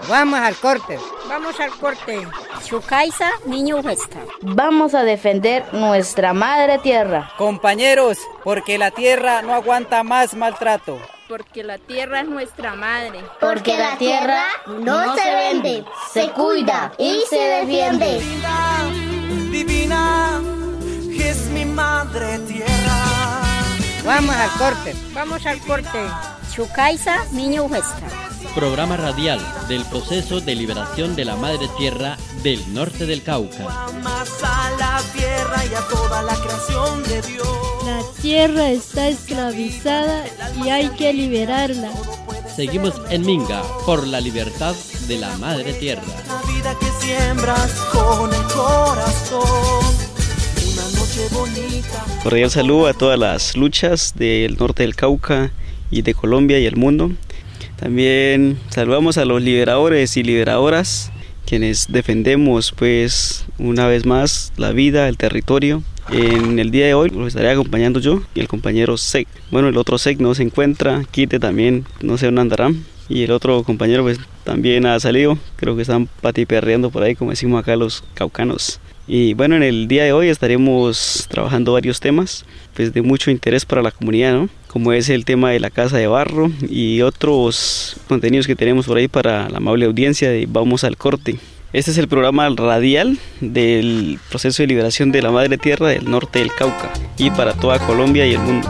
Vamos al corte. Vamos al corte. Chukaisa, niño Huesta. Vamos a defender nuestra madre tierra. Compañeros, porque la tierra no aguanta más maltrato. Porque la tierra es nuestra madre. Porque la tierra no se vende, se cuida y se defiende. Divina, es mi madre tierra. Vamos al corte. Vamos al corte. Chukaisa, niño Huesta. Programa radial del proceso de liberación de la madre tierra del norte del Cauca. Amas a la tierra y a toda la creación de Dios. La tierra está esclavizada y hay que liberarla. Seguimos en Minga por la libertad de la madre tierra. La vida que siembras con el corazón. Una noche bonita. Cordial saludo a todas las luchas del norte del Cauca y de Colombia y el mundo. También saludamos a los liberadores y liberadoras, quienes defendemos pues una vez más la vida, el territorio. En el día de hoy los estaré acompañando yo y el compañero Sec. Bueno, el otro Sec no se encuentra, Quite también, no sé dónde andará. Y el otro compañero pues también ha salido, creo que están patiperreando por ahí, como decimos acá los caucanos. Y bueno, en el día de hoy estaremos trabajando varios temas pues de mucho interés para la comunidad, ¿no? Como es el tema de la casa de barro y otros contenidos que tenemos por ahí para la amable audiencia de Vamos al Corte. Este es el programa radial del proceso de liberación de la madre tierra del norte del Cauca y para toda Colombia y el mundo.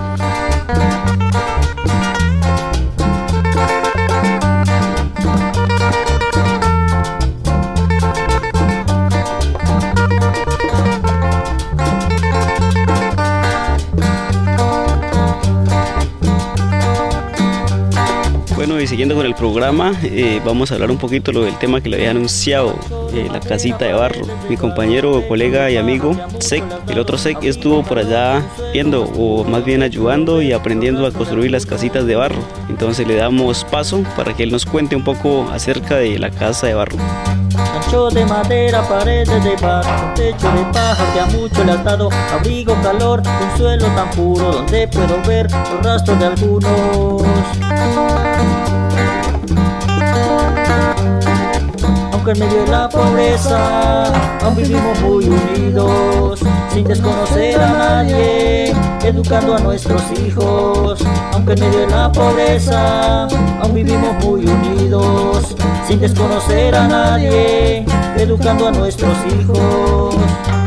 Bueno, y siguiendo con el programa, vamos a hablar un poquito del tema que le había anunciado, la casita de barro. Mi compañero, colega y amigo Sec, el otro Sec, estuvo por allá viendo, o más bien ayudando y aprendiendo a construir las casitas de barro. Entonces le damos paso para que él nos cuente un poco acerca de la casa de barro. Ancho de madera, paredes de barro, techo de paja que a mucho le has dado abrigo, calor, un suelo tan puro donde puedo ver los rastros de algunos. Aunque en medio de la pobreza aún vivimos muy unidos, sin desconocer a nadie, educando a nuestros hijos. Aunque en medio de la pobreza aún vivimos muy unidos, sin desconocer a nadie, educando a nuestros hijos.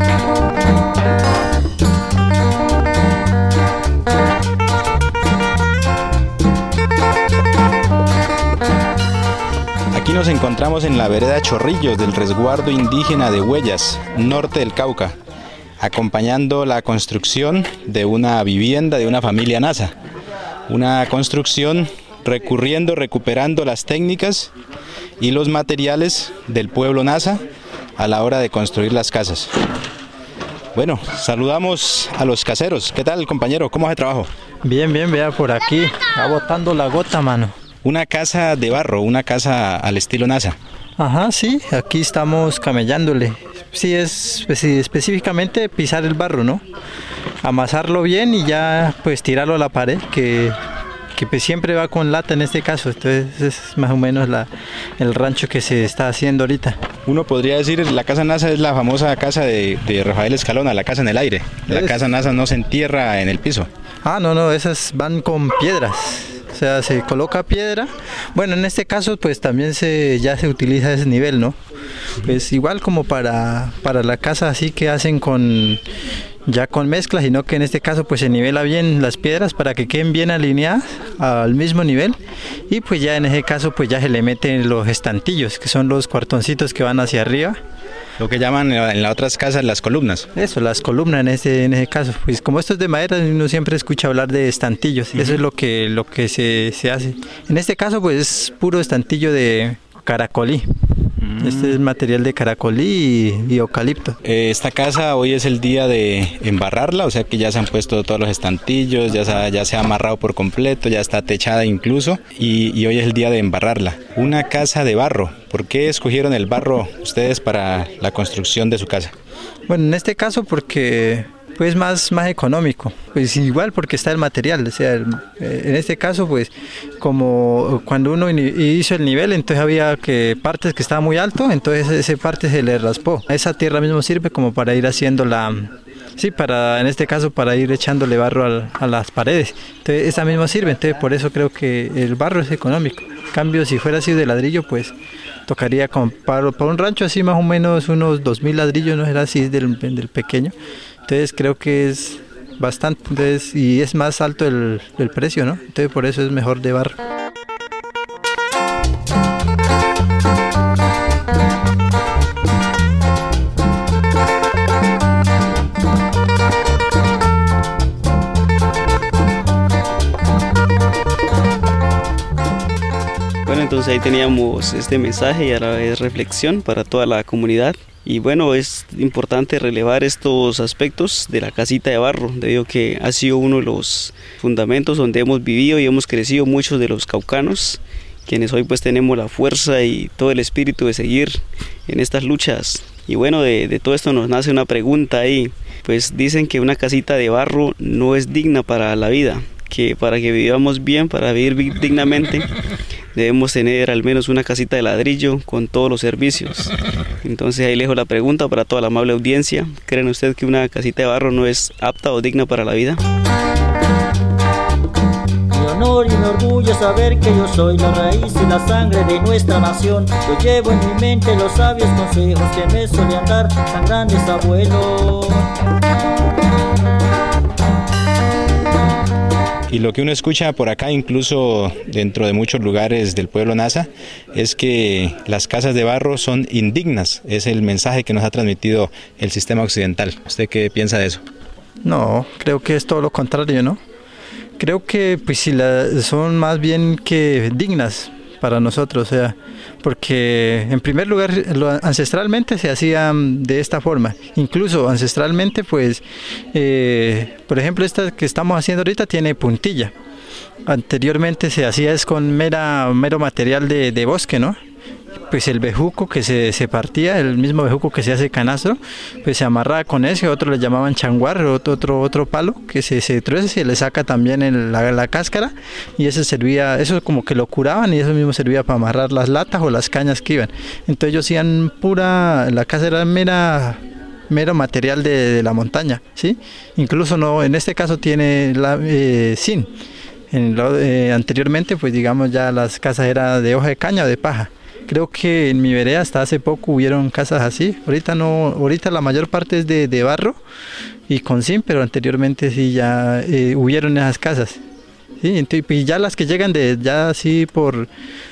Aquí nos encontramos en la vereda Chorrillos del resguardo indígena de Huellas, norte del Cauca, acompañando la construcción de una vivienda de una familia Nasa. Una construcción recuperando las técnicas y los materiales del pueblo Nasa a la hora de construir las casas. Bueno, saludamos a los caseros. ¿Qué tal, compañero? ¿Cómo es el trabajo? Bien, vea por aquí, va botando la gota, mano. Una casa de barro, una casa al estilo Nasa. Ajá, sí, aquí estamos camellándole. Sí, específicamente pisar el barro, ¿no? Amasarlo bien y ya pues tirarlo a la pared, que pues siempre va con lata en este caso. Entonces es más o menos el rancho que se está haciendo ahorita. Uno podría decir, la casa Nasa es la famosa casa de Rafael Escalona, la casa en el aire. La casa Nasa no se entierra en el piso. Ah, no, esas van con piedras. O sea, se coloca piedra. Bueno, en este caso pues también ya se utiliza ese nivel, ¿no? Pues igual como para la casa así que hacen con mezcla, sino que en este caso pues se nivela bien las piedras para que queden bien alineadas al mismo nivel, y pues ya en ese caso pues ya se le meten los estantillos, que son los cuartoncitos que van hacia arriba. Lo que llaman en las otras casas las columnas. Eso, las columnas en ese caso. Pues como esto es de madera, uno siempre escucha hablar de estantillos. Eso es lo que se hace. En este caso pues es puro estantillo de caracolí. Este es material de caracolí y eucalipto. Esta casa hoy es el día de embarrarla, o sea que ya se han puesto todos los estantillos, ya se ha amarrado por completo, ya está techada incluso, y hoy es el día de embarrarla. Una casa de barro. ¿Por qué escogieron el barro ustedes para la construcción de su casa? Bueno, en este caso porque pues más económico, pues igual porque está el material, o sea, en este caso pues como cuando uno hizo el nivel, entonces había partes que estaban muy alto, entonces esa parte se le raspó. Esa tierra mismo sirve como para ir haciendo en este caso para ir echándole barro a las paredes, entonces esa misma sirve, entonces por eso creo que el barro es económico. En cambio, si fuera así de ladrillo, pues tocaría para un rancho así más o menos unos 2.000 ladrillos, no era así del pequeño, entonces creo que es bastante, entonces, y es más alto el precio, ¿no? Entonces por eso es mejor de barro. Bueno, entonces ahí teníamos este mensaje y ahora es reflexión para toda la comunidad. Y bueno, es importante relevar estos aspectos de la casita de barro, debido a que ha sido uno de los fundamentos donde hemos vivido y hemos crecido muchos de los caucanos, quienes hoy pues tenemos la fuerza y todo el espíritu de seguir en estas luchas. Y bueno, de todo esto nos nace una pregunta ahí, pues dicen que una casita de barro no es digna para la vida, que para que vivamos bien, para vivir dignamente, debemos tener al menos una casita de ladrillo con todos los servicios. Entonces ahí le dejo la pregunta para toda la amable audiencia. ¿Creen ustedes que una casita de barro no es apta o digna para la vida? Mi honor y mi orgullo es saber que yo soy la raíz y la sangre de nuestra nación. Yo llevo en mi mente los sabios consejos que me solían dar tan grandes abuelos. Y lo que uno escucha por acá, incluso dentro de muchos lugares del pueblo Nasa, es que las casas de barro son indignas. Es el mensaje que nos ha transmitido el sistema occidental. ¿Usted qué piensa de eso? No, creo que es todo lo contrario, ¿no? Creo que pues si son más bien que dignas para nosotros, o sea, porque en primer lugar ancestralmente se hacían de esta forma, incluso ancestralmente pues por ejemplo esta que estamos haciendo ahorita tiene puntilla, anteriormente se hacía es con mero material de bosque, ¿no? Pues el bejuco que se partía, el mismo bejuco que se hace canastro, pues se amarraba con ese, otro le llamaban changuar, otro palo que se trueza y se le saca también la cáscara, y eso servía, eso como que lo curaban y eso mismo servía para amarrar las latas o las cañas que iban. Entonces ellos hacían la casa era mero material de la montaña, ¿sí? Incluso no, en este caso tiene zinc. Anteriormente pues digamos ya las casas eran de hoja de caña o de paja. Creo que en mi vereda hasta hace poco hubieron casas así, ahorita no, ahorita la mayor parte es de barro y con zinc, pero anteriormente sí ya hubieron esas casas, ¿sí? Entonces, y ya las que llegan ya así por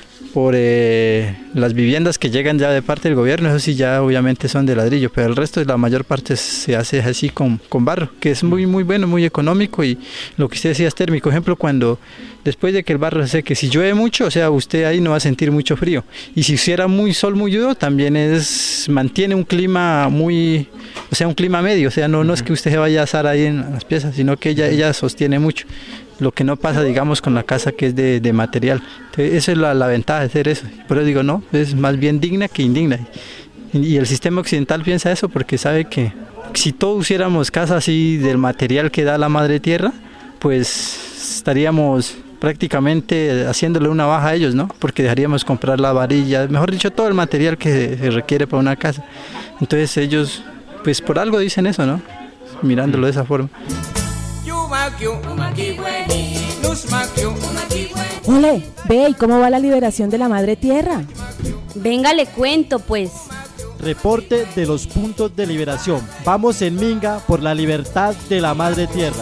las viviendas que llegan ya de parte del gobierno, eso sí ya obviamente son de ladrillo, pero el resto de la mayor parte se hace así con barro, que es muy bueno, muy económico, y lo que usted decía es térmico. Por ejemplo, cuando después de que el barro se seque, si llueve mucho, o sea, usted ahí no va a sentir mucho frío, y si hiciera sol muy duro, también mantiene un clima un clima medio, o sea, no es que usted se vaya a asar ahí en las piezas, sino que ella sostiene mucho. Lo que no pasa, digamos, con la casa que es de material. Entonces, esa es la ventaja de hacer eso. Por eso digo, no, es más bien digna que indigna. Y el sistema occidental piensa eso porque sabe que si todos hiciéramos casas así del material que da la madre tierra, pues estaríamos prácticamente haciéndole una baja a ellos, ¿no? Porque dejaríamos comprar la varilla, mejor dicho, todo el material que se requiere para una casa. Entonces ellos, pues por algo dicen eso, ¿no? Mirándolo de esa forma. Ole, ve, ¿y cómo va la liberación de la madre tierra? Venga, le cuento pues. Reporte de los puntos de liberación. Vamos en Minga por la libertad de la madre tierra.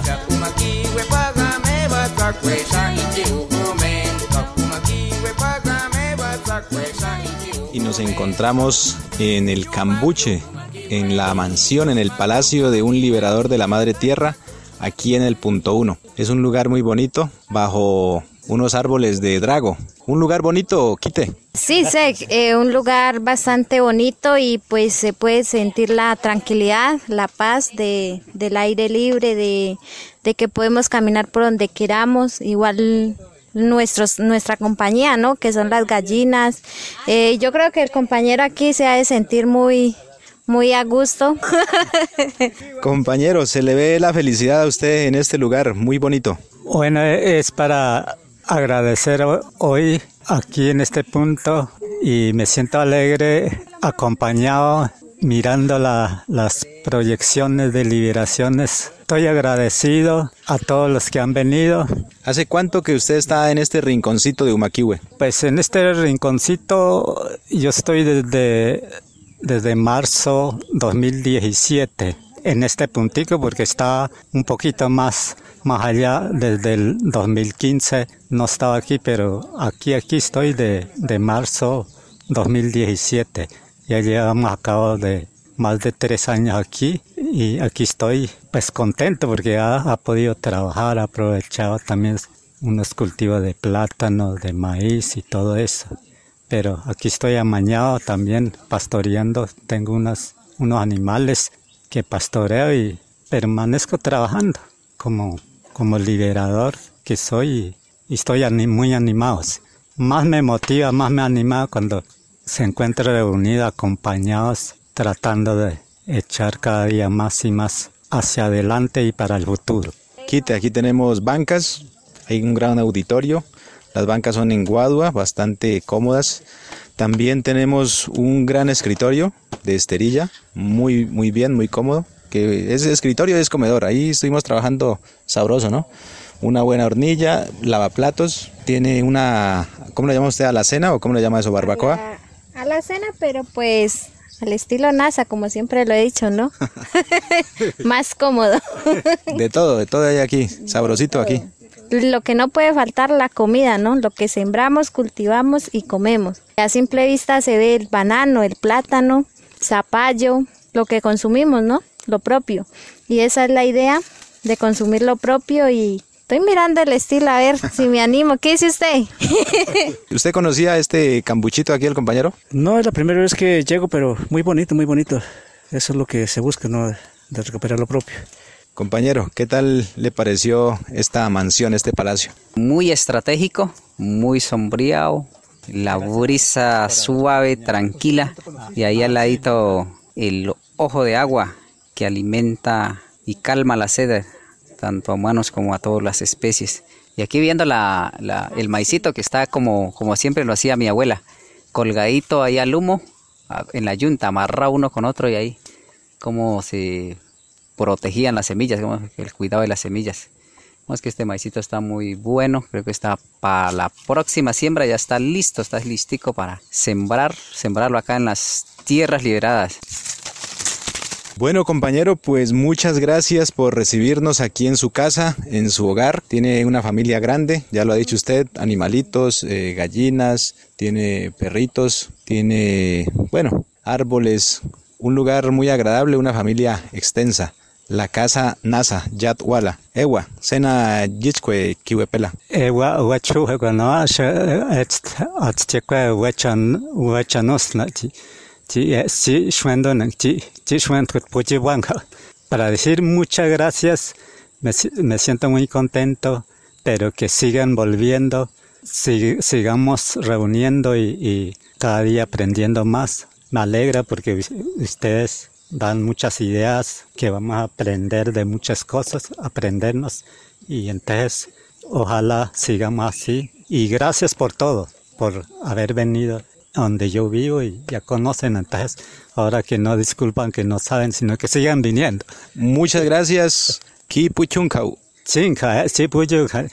Y nos encontramos en el Cambuche, en la mansión, en el palacio de un liberador de la madre tierra, aquí en el punto 1. Es un lugar muy bonito, bajo unos árboles de drago. Un lugar bonito, Quite. Sí, un lugar bastante bonito, y pues se puede sentir la tranquilidad, la paz del aire libre, de que podemos caminar por donde queramos, igual nuestra compañía, ¿no? Que son las gallinas. Yo creo que el compañero aquí se ha de sentir muy muy a gusto. Compañero, se le ve la felicidad a usted en este lugar, muy bonito. Bueno, es para agradecer hoy aquí en este punto y me siento alegre acompañado mirando las proyecciones de liberaciones. Estoy agradecido a todos los que han venido. ¿Hace cuánto que usted está en este rinconcito de Humaquihue? Pues en este rinconcito yo estoy desde marzo 2017 en este puntico porque está un poquito más allá. Desde el 2015 no estaba aquí, pero aquí estoy de marzo 2017. Ya llevamos a cabo de más de 3 años aquí y aquí estoy pues contento porque ha podido trabajar, ha aprovechado también unos cultivos de plátano, de maíz y todo eso. Pero aquí estoy amañado también pastoreando, tengo unos animales que pastoreo y permanezco trabajando como liberador que soy y estoy muy animado. Más me motiva, más me anima cuando se encuentran reunidos, acompañados, tratando de echar cada día más y más hacia adelante y para el futuro. Aquí tenemos bancas, hay un gran auditorio, las bancas son en guadua, bastante cómodas. También tenemos un gran escritorio de esterilla, muy bien, muy cómodo. Que ese escritorio es comedor, ahí estuvimos trabajando sabroso, ¿no? Una buena hornilla, lavaplatos, tiene una, ¿cómo le llama usted? ¿Alacena o cómo le llama eso? ¿Barbacoa? Alacena, pero pues al estilo NASA, como siempre lo he dicho, ¿no? Más cómodo. De todo hay aquí, sabrosito aquí. Lo que no puede faltar, la comida, ¿no? Lo que sembramos, cultivamos y comemos. A simple vista se ve el banano, el plátano, zapallo, lo que consumimos, ¿no? Lo propio. Y esa es la idea, de consumir lo propio y estoy mirando el estilo a ver si me animo. ¿Qué dice usted? ¿Usted conocía este cambuchito aquí, el compañero? No, es la primera vez que llego, pero muy bonito, muy bonito. Eso es lo que se busca, ¿no? De recuperar lo propio. Compañero, ¿qué tal le pareció esta mansión, este palacio? Muy estratégico, muy sombreado, la brisa suave, tranquila, y ahí al ladito el ojo de agua que alimenta y calma la sed tanto a humanos como a todas las especies. Y aquí viendo el maicito que está como siempre lo hacía mi abuela, colgadito ahí al humo, en la yunta, amarrado uno con otro y ahí como se protegían las semillas, como el cuidado de las semillas. Es que este maicito está muy bueno, creo que está para la próxima siembra, ya está listo, está listico para sembrarlo acá en las tierras liberadas. Bueno, compañero, pues muchas gracias por recibirnos aquí en su casa, en su hogar. Tiene una familia grande, ya lo ha dicho usted, animalitos, gallinas, tiene perritos, tiene, árboles, un lugar muy agradable, una familia extensa. La casa NASA, Yatwala, Ewa, Sena Yichque, Kiwepela. Ewa, Wachu, no, para decir muchas gracias, me siento muy contento, pero que sigan volviendo, sigamos reuniendo y cada día aprendiendo más. Me alegra porque ustedes dan muchas ideas que vamos a aprender de muchas cosas, aprendernos, y entonces ojalá sigamos así. Y gracias por todo, por haber venido donde yo vivo y ya conocen, entonces ahora que no disculpan, que no saben, sino que sigan viniendo. Muchas gracias. Kipuchunkau. Chinka, Chipuchunkau.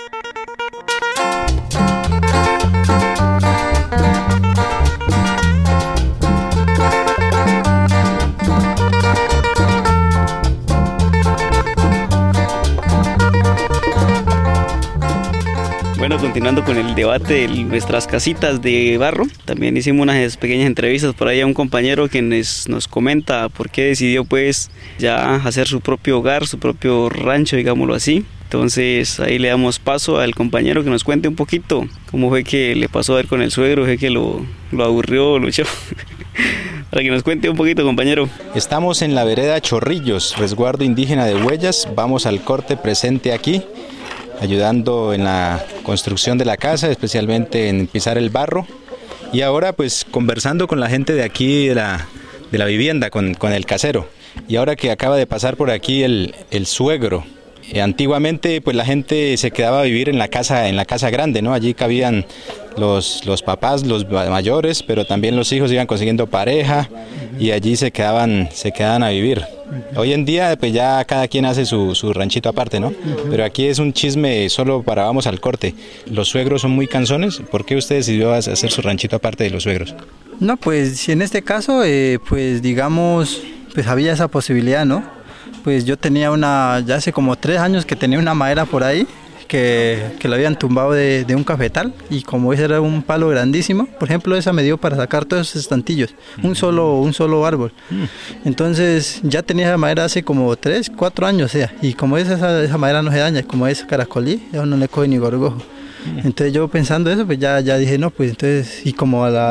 Bueno, continuando con el debate de nuestras casitas de barro, también hicimos unas pequeñas entrevistas por ahí a un compañero que nos comenta por qué decidió pues ya hacer su propio hogar, su propio rancho, digámoslo así. Entonces ahí le damos paso al compañero que nos cuente un poquito cómo fue que le pasó a ver con el suegro, fue que lo aburrió, lo echó. Para que nos cuente un poquito, compañero. Estamos en la vereda Chorrillos, resguardo indígena de Huellas. Vamos al corte presente aquí, ayudando en la construcción de la casa, especialmente en pisar el barro. Y ahora pues conversando con la gente de aquí, de la vivienda con el casero. Y ahora que acaba de pasar por aquí el suegro, antiguamente pues la gente se quedaba a vivir en la casa grande, ¿no? Allí cabían los papás, los mayores, pero también los hijos iban consiguiendo pareja y allí se quedaban a vivir. Hoy en día pues ya cada quien hace su ranchito aparte, ¿no? Pero aquí es un chisme solo para vamos al corte. ¿Los suegros son muy cansones? ¿Por qué usted decidió hacer su ranchito aparte de los suegros? No, pues en este caso, pues digamos, pues había esa posibilidad, ¿no? Pues yo tenía ya hace como 3 años que tenía una madera por ahí que la habían tumbado de un cafetal, y como ese era un palo grandísimo, por ejemplo, esa me dio para sacar todos esos estantillos, un solo árbol. Entonces ya tenía esa madera hace como 3, 4 años, o sea, y como esa madera no se daña, como es caracolí, eso no le coge ni gorgojo. Entonces yo pensando eso, pues ya dije, no, pues entonces, y como a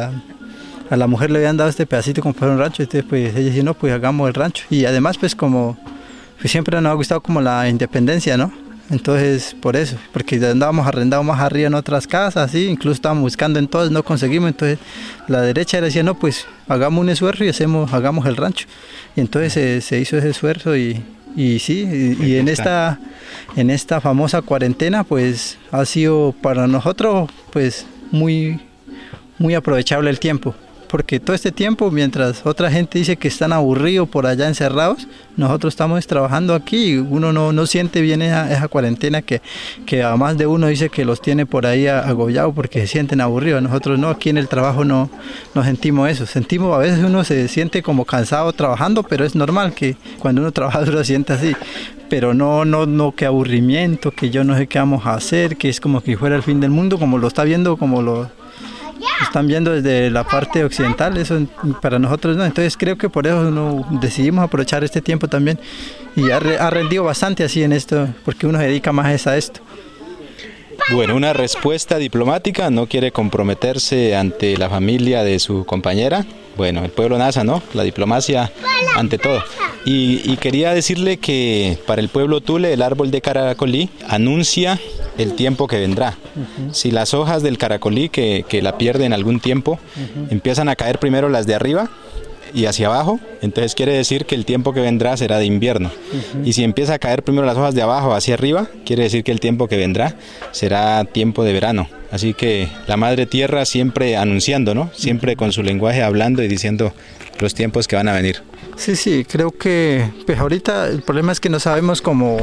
la mujer le habían dado este pedacito como para un rancho, entonces pues ella dijo, no, pues hagamos el rancho. Y además pues como pues siempre nos ha gustado como la independencia, ¿no? Entonces por eso, porque andábamos arrendados más arriba en otras casas, ¿sí? Incluso estábamos buscando en todas, no conseguimos. Entonces la derecha decía, no, pues hagamos un esfuerzo y hagamos el rancho. Y entonces se hizo ese esfuerzo y sí, y en esta famosa cuarentena pues ha sido para nosotros pues muy aprovechable el tiempo, porque todo este tiempo, mientras otra gente dice que están aburridos por allá encerrados, nosotros estamos trabajando aquí y uno no siente bien esa cuarentena que a más de uno dice que los tiene por ahí agobiados porque se sienten aburridos. Nosotros no, aquí en el trabajo no sentimos eso. A veces uno se siente como cansado trabajando, pero es normal que cuando uno trabaja uno se siente así. Pero no que aburrimiento, que yo no sé qué vamos a hacer, que es como que fuera el fin del mundo, como lo está viendo, como lo están viendo desde la parte occidental. Eso para nosotros no. Entonces creo que por eso decidimos aprovechar este tiempo también, y ha rendido bastante así en esto, porque uno se dedica más a esto. Bueno, una respuesta diplomática, no quiere comprometerse ante la familia de su compañera. Bueno, el pueblo Nasa, ¿no? La diplomacia ante todo. Y quería decirle que para el pueblo Tule el árbol de caracolí anuncia el tiempo que vendrá. Si las hojas del caracolí que la pierden algún tiempo empiezan a caer primero las de arriba y hacia abajo, entonces quiere decir que el tiempo que vendrá será de invierno. Y si empieza a caer primero las hojas de abajo hacia arriba, quiere decir que el tiempo que vendrá será tiempo de verano. Así que la Madre Tierra siempre anunciando, ¿no? Siempre con su lenguaje hablando y diciendo los tiempos que van a venir. Sí, creo que pues ahorita el problema es que no sabemos cómo.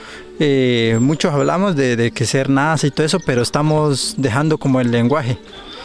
Muchos hablamos de que ser NASA y todo eso, pero estamos dejando como el lenguaje.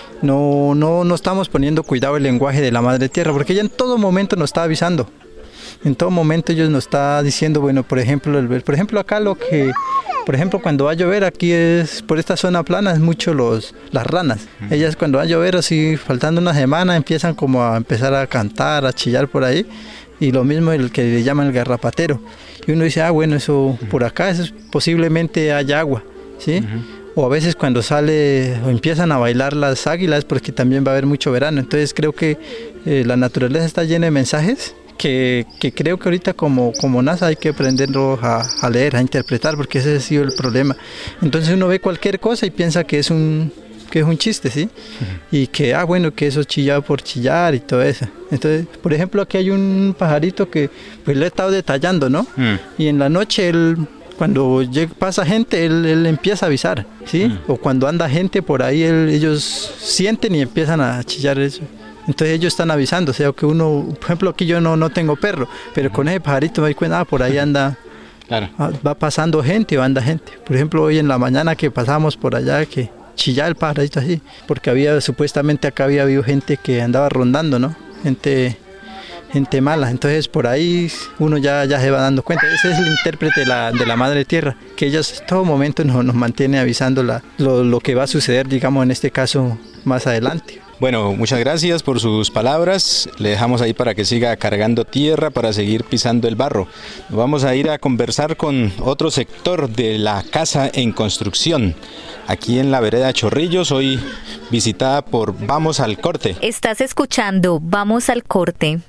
No estamos poniendo cuidado el lenguaje de la Madre Tierra, porque ella en todo momento nos está avisando. En todo momento ellos nos está diciendo, bueno, por ejemplo acá por ejemplo cuando va a llover aquí por esta zona plana es mucho las ranas. Ellas cuando va a llover así, faltando una semana, empiezan como a empezar a cantar, a chillar por ahí, y lo mismo el que le llaman el garrapatero. Y uno dice, bueno, eso por acá posiblemente haya agua, ¿sí? O a veces cuando sale o empiezan a bailar las águilas, porque también va a haber mucho verano. Entonces creo que la naturaleza está llena de mensajes que creo que ahorita como NASA hay que aprenderlo a leer, a interpretar, porque ese ha sido el problema. Entonces uno ve cualquier cosa y piensa que es un chiste, ¿sí? Y que, bueno, que eso chillado por chillar y todo eso. Entonces, por ejemplo, aquí hay un pajarito que pues le he estado detallando, ¿no? Y en la noche cuando pasa gente, él empieza a avisar, ¿sí? O cuando anda gente por ahí, ellos sienten y empiezan a chillar eso. Entonces ellos están avisando, o sea que uno, por ejemplo, aquí yo no tengo perro, pero con ese pajarito me doy cuenta, por ahí anda, claro. Va pasando gente o anda gente. Por ejemplo, hoy en la mañana que pasamos por allá, que chillaba el pajarito así, porque supuestamente acá había habido gente que andaba rondando, ¿no? Gente mala. Entonces por ahí uno ya se va dando cuenta. Ese es el intérprete de la Madre Tierra, que ella en todo momento nos mantiene avisando lo que va a suceder, digamos, en este caso más adelante. Bueno, muchas gracias por sus palabras. Le dejamos ahí para que siga cargando tierra para seguir pisando el barro. Vamos a ir a conversar con otro sector de la casa en construcción, aquí en la vereda Chorrillos, hoy visitada por Vamos al Corte. Estás escuchando Vamos al Corte.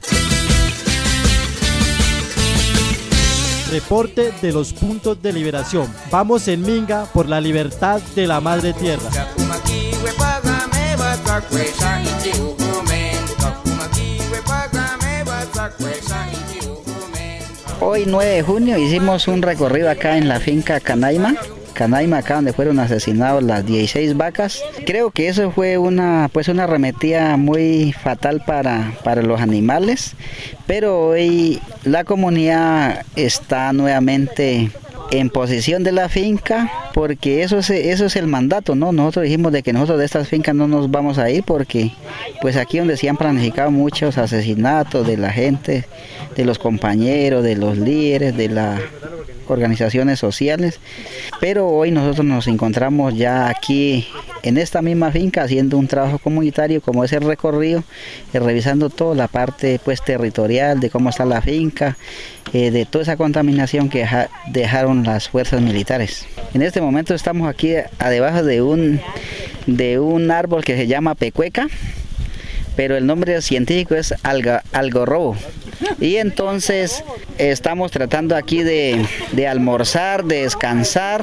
Reporte de los puntos de liberación. Vamos en Minga por la libertad de la Madre Tierra. Kwesa inji ugumen, kakuma kiwe pagame. Hoy 9 de junio hicimos un recorrido acá en la finca Canaima, acá donde fueron asesinados las 16 vacas. Creo que eso fue una arremetida muy fatal para los animales, pero hoy la comunidad está nuevamente en posesión de la finca, porque eso es el mandato, ¿no? Nosotros dijimos de que nosotros de estas fincas no nos vamos a ir, porque pues aquí donde se han planificado muchos asesinatos de la gente, de los compañeros, de los líderes, de las organizaciones sociales, pero hoy nosotros nos encontramos ya aquí en esta misma finca haciendo un trabajo comunitario como es el recorrido, revisando toda la parte pues territorial de cómo está la finca, de toda esa contaminación que dejaron las fuerzas militares. En este momento estamos aquí debajo de un árbol que se llama pecueca, pero el nombre científico es algarrobo. Y entonces estamos tratando aquí de almorzar, de descansar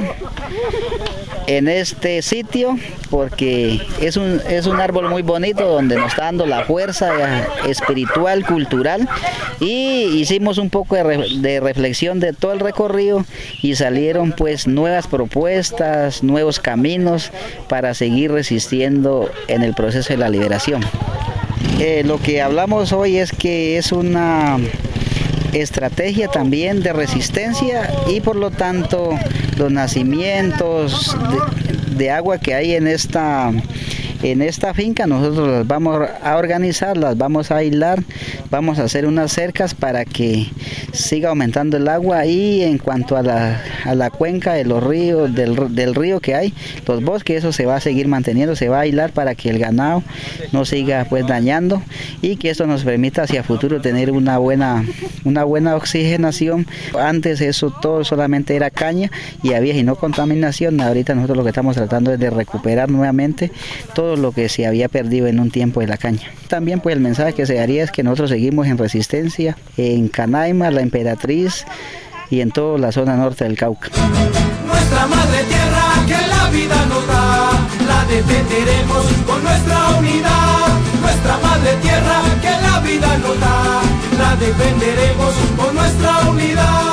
en este sitio, porque es un árbol muy bonito donde nos está dando la fuerza espiritual, cultural, y hicimos un poco de reflexión de todo el recorrido y salieron pues nuevas propuestas, nuevos caminos para seguir resistiendo en el proceso de la liberación. Lo que hablamos hoy es que es una estrategia también de resistencia y por lo tanto los nacimientos de agua que hay en esta finca nosotros las vamos a organizar, las vamos a aislar, vamos a hacer unas cercas para que siga aumentando el agua, y en cuanto a la cuenca de los ríos, del río que hay, los bosques, eso se va a seguir manteniendo, se va a aislar para que el ganado no siga pues dañando y que esto nos permita hacia futuro tener una buena oxigenación. Antes eso todo solamente era caña y había y no contaminación. Ahorita nosotros lo que estamos tratando es de recuperar nuevamente todo lo que se había perdido en un tiempo de la caña. También pues el mensaje que se daría es que nosotros seguimos en resistencia en Canaima, La Emperatriz y en toda la zona norte del Cauca. Nuestra madre tierra que la vida nos da, la defenderemos con nuestra unidad. Nuestra madre tierra que la vida nos da, la defenderemos con nuestra unidad.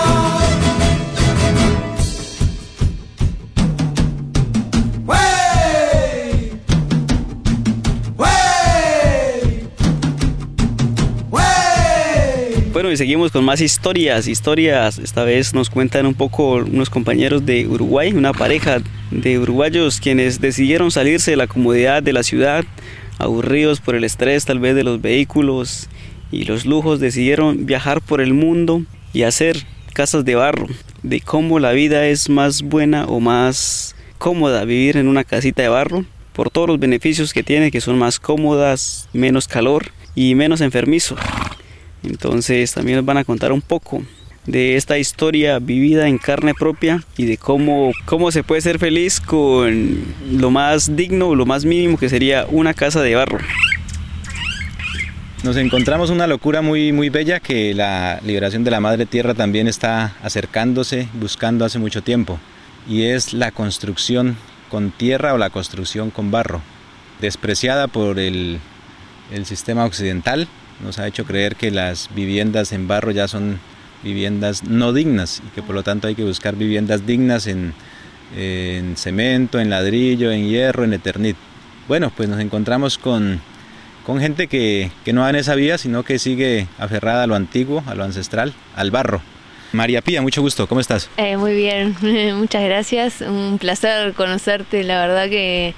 Bueno, y seguimos con más historias. Esta vez nos cuentan un poco unos compañeros de Uruguay, una pareja de uruguayos quienes decidieron salirse de la comodidad de la ciudad, aburridos por el estrés tal vez de los vehículos y los lujos, decidieron viajar por el mundo y hacer casas de barro, de cómo la vida es más buena o más cómoda vivir en una casita de barro, por todos los beneficios que tiene, que son más cómodas, menos calor y menos enfermizo. Entonces también nos van a contar un poco de esta historia vivida en carne propia y de cómo se puede ser feliz con lo más digno, lo más mínimo que sería una casa de barro. Nos encontramos una locura muy, muy bella que la liberación de la Madre Tierra también está acercándose, buscando hace mucho tiempo, y es la construcción con tierra o la construcción con barro, despreciada por el sistema occidental. Nos ha hecho creer que las viviendas en barro ya son viviendas no dignas y que por lo tanto hay que buscar viviendas dignas en cemento, en ladrillo, en hierro, en eternit. Bueno, pues nos encontramos con gente que no va en esa vía, sino que sigue aferrada a lo antiguo, a lo ancestral, al barro. María Pía, mucho gusto, ¿cómo estás? Muy bien, muchas gracias, un placer conocerte, la verdad que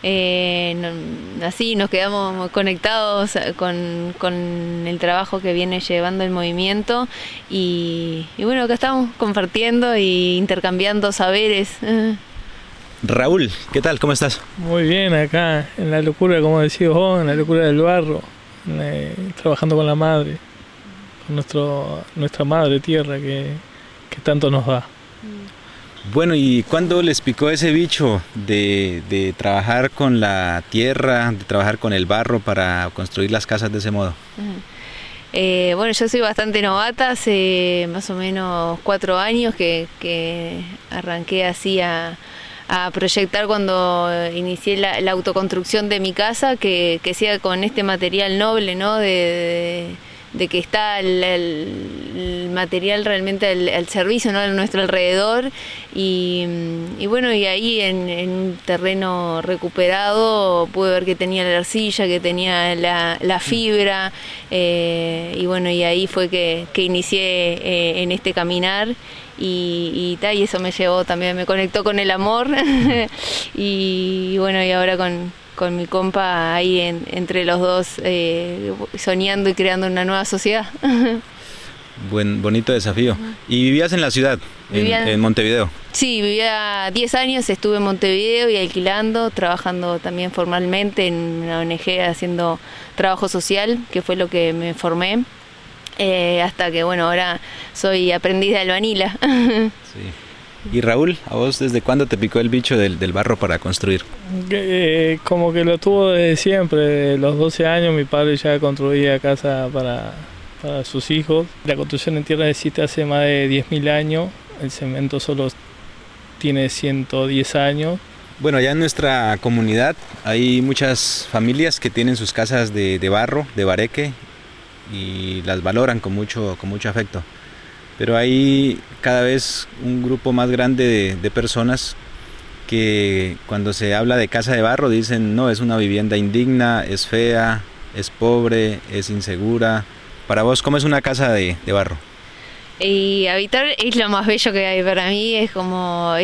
así nos quedamos conectados con el trabajo que viene llevando el movimiento y bueno, acá estamos compartiendo e intercambiando saberes. Raúl, ¿qué tal? ¿Cómo estás? Muy bien, acá en la locura, como decís vos, en la locura del barro, trabajando con la madre, con nuestra madre tierra que tanto nos da. Bueno, ¿y cuándo les picó ese bicho de trabajar con la tierra, de trabajar con el barro para construir las casas de ese modo? Bueno, yo soy bastante novata, hace más o menos 4 años que arranqué así a proyectar cuando inicié la autoconstrucción de mi casa, que sea con este material noble, ¿no? de que está el material realmente al servicio, ¿no?, a nuestro alrededor, y bueno, y ahí en un terreno recuperado pude ver que tenía la arcilla, que tenía la fibra, y bueno, y ahí fue que inicié en este caminar. Y eso me llevó también, me conectó con el amor y bueno, y ahora con mi compa ahí entre los dos, soñando y creando una nueva sociedad. Bonito desafío. ¿Y vivías en la ciudad, en Montevideo? Sí, vivía 10 años, estuve en Montevideo y alquilando, trabajando también formalmente en una ONG haciendo trabajo social, que fue lo que me formé. Hasta que, bueno, ahora soy aprendiz de albanila. Sí. Y Raúl, ¿a vos desde cuándo te picó el bicho del barro para construir? Como que lo tuvo desde siempre. De los 12 años mi padre ya construía casa para sus hijos. La construcción en tierra existe hace más de 10.000 años. El cemento solo tiene 110 años. Bueno, allá en nuestra comunidad hay muchas familias que tienen sus casas de barro, de bareque, y las valoran con mucho afecto. Pero hay cada vez un grupo más grande de personas que cuando se habla de casa de barro dicen no, es una vivienda indigna, es fea, es pobre, es insegura. Para vos, ¿cómo es una casa de barro? Y habitar es lo más bello que hay para mí, es como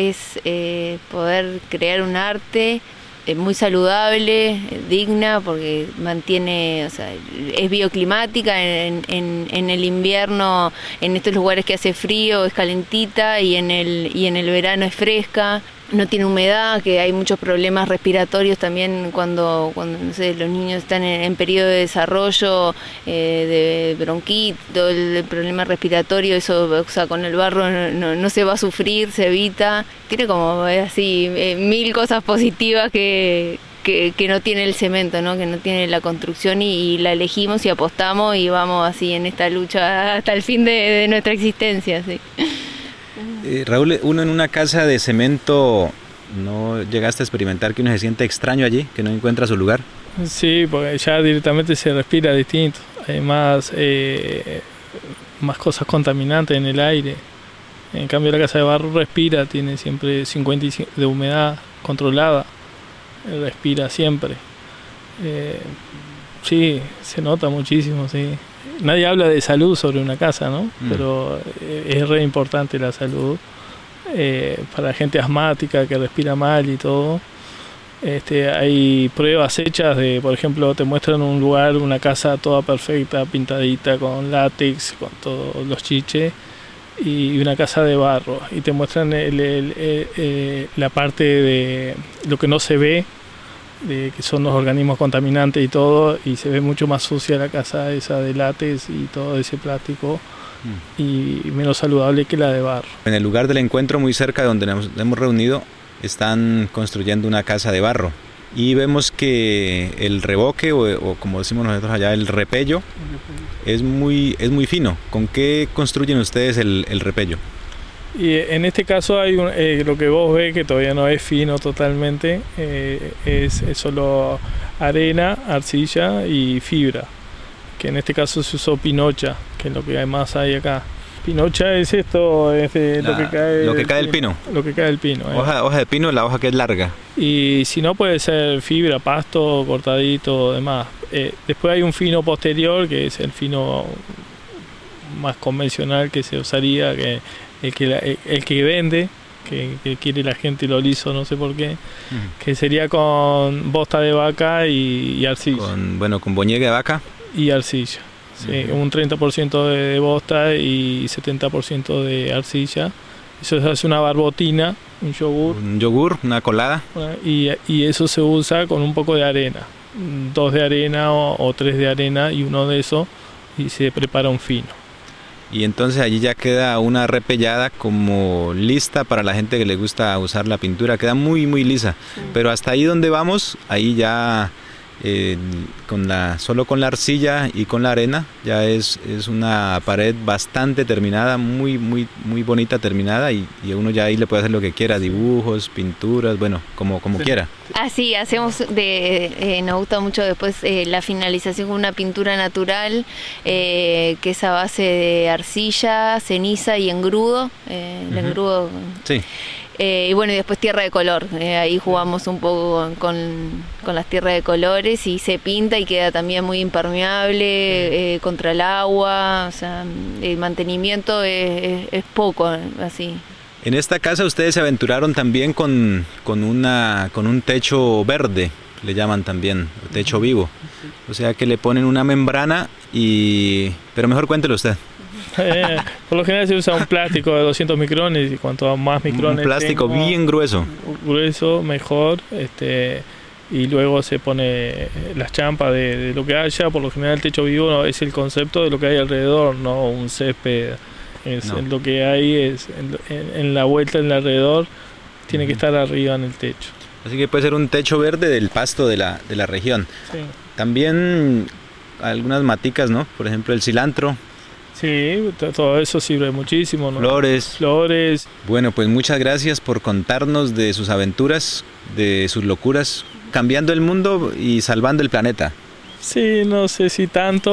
poder crear un arte muy saludable, digna, porque mantiene, o sea, es bioclimática, en el invierno, en estos lugares que hace frío, es calentita, y en el verano es fresca. No tiene humedad, que hay muchos problemas respiratorios también cuando no sé, los niños están en periodo de desarrollo, de bronquitis, todo el problema respiratorio, eso, o sea, con el barro no se va a sufrir, se evita. Tiene como así 1000 cosas positivas que no tiene el cemento, ¿no?, que no tiene la construcción, y la elegimos y apostamos y vamos así en esta lucha hasta el fin de nuestra existencia, sí. Raúl, uno en una casa de cemento, ¿no llegaste a experimentar que uno se siente extraño allí, que no encuentra su lugar? Sí, porque ya directamente se respira distinto, hay más cosas contaminantes en el aire. En cambio la casa de barro respira, tiene siempre 50% de humedad controlada, respira siempre. Sí, se nota muchísimo, sí. Nadie habla de salud sobre una casa, ¿no? Pero es re importante la salud para gente asmática que respira mal y todo. Hay pruebas hechas de, por ejemplo, te muestran un lugar, una casa toda perfecta, pintadita con látex, con todos los chiches, y una casa de barro, y te muestran la parte de lo que no se ve, de que son los organismos contaminantes y todo, y se ve mucho más sucia la casa esa de látex y todo ese plástico, y menos saludable que la de barro. En el lugar del encuentro, muy cerca de donde nos hemos reunido, están construyendo una casa de barro, y vemos que el revoque, o como decimos nosotros allá, el repello, es muy fino. ¿Con qué construyen ustedes el repello? Y en este caso hay lo que vos ves, que todavía no es fino totalmente, es solo arena, arcilla y fibra, que en este caso se usó pinocha, que es lo que más hay acá. Pinocha es esto, es lo que cae del pino. Lo que cae del pino. Hoja de pino, la hoja que es larga. Y si no, puede ser fibra, pasto, cortadito, demás. Después hay un fino posterior, que es el fino más convencional que se usaría, que el que vende, que quiere la gente lo liso, no sé por qué, que sería con bosta de vaca y arcilla. Con boñiga de vaca. Y arcilla, sí, un 30% de bosta y 70% de arcilla. Eso se hace una barbotina, un yogur. Un yogur, una colada. Y eso se usa con un poco de arena, 2 de arena o 3 de arena y uno de eso, y se prepara un fino. Y entonces allí ya queda una repellada como lista para la gente que le gusta usar la pintura, queda muy lisa, pero hasta ahí donde vamos, ahí ya solo con la arcilla y con la arena ya es una pared bastante terminada, muy bonita terminada, y uno ya ahí le puede hacer lo que quiera, dibujos, pinturas, bueno, como quiera. Así hacemos nos gusta mucho después la finalización con una pintura natural que es a base de arcilla, ceniza y engrudo, el engrudo. Sí. Y bueno, y después tierra de color, ahí jugamos un poco con las tierras de colores y se pinta y queda también muy impermeable contra el agua, o sea, el mantenimiento es poco, así. En esta casa ustedes se aventuraron también con un techo verde, le llaman también, techo vivo, o sea que le ponen una membrana pero mejor cuéntelo usted. Por lo general se usa un plástico de 200 micrones y cuanto más micrones un plástico bien grueso, mejor, y luego se pone las champas de lo que haya. Por lo general el techo vivo es el concepto de lo que hay alrededor, no un césped. Lo que hay es en la vuelta, en el alrededor, tiene que estar arriba en el techo. Así que puede ser un techo verde del pasto de la región. Sí. También algunas maticas, ¿no? Por ejemplo el cilantro. Sí, todo eso sirve muchísimo, ¿no? Flores. Bueno, pues muchas gracias por contarnos de sus aventuras, de sus locuras, cambiando el mundo y salvando el planeta. Sí, no sé si tanto,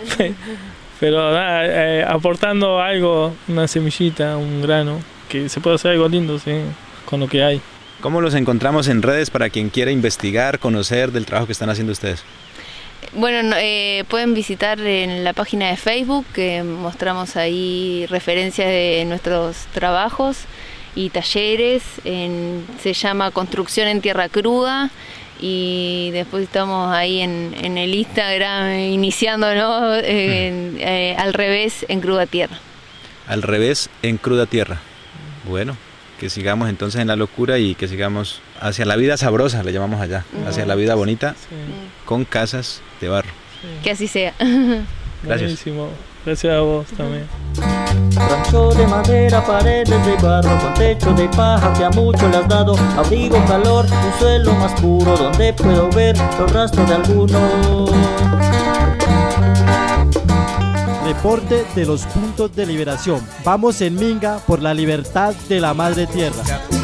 pero aportando algo, una semillita, un grano, que se puede hacer algo lindo, sí, con lo que hay. ¿Cómo los encontramos en redes para quien quiera investigar, conocer del trabajo que están haciendo ustedes? Bueno, pueden visitar en la página de Facebook, que mostramos ahí referencias de nuestros trabajos y talleres. Se llama Construcción en Tierra Cruda, y después estamos ahí en el Instagram iniciando, Al Revés en Cruda Tierra. Al Revés en Cruda Tierra. Bueno, que sigamos entonces en la locura y que sigamos hacia la vida sabrosa, le llamamos allá, hacia la vida bonita, con casas de barro. Que así sea. Gracias. Buenísimo. Gracias a vos también. Rancho de madera, paredes de barro, con techo de paja que a mucho le has dado abrigo, calor, un suelo más puro donde puedo ver los rastros de algunos. Reporte de los puntos de liberación. Vamos en Minga por la libertad de la madre tierra.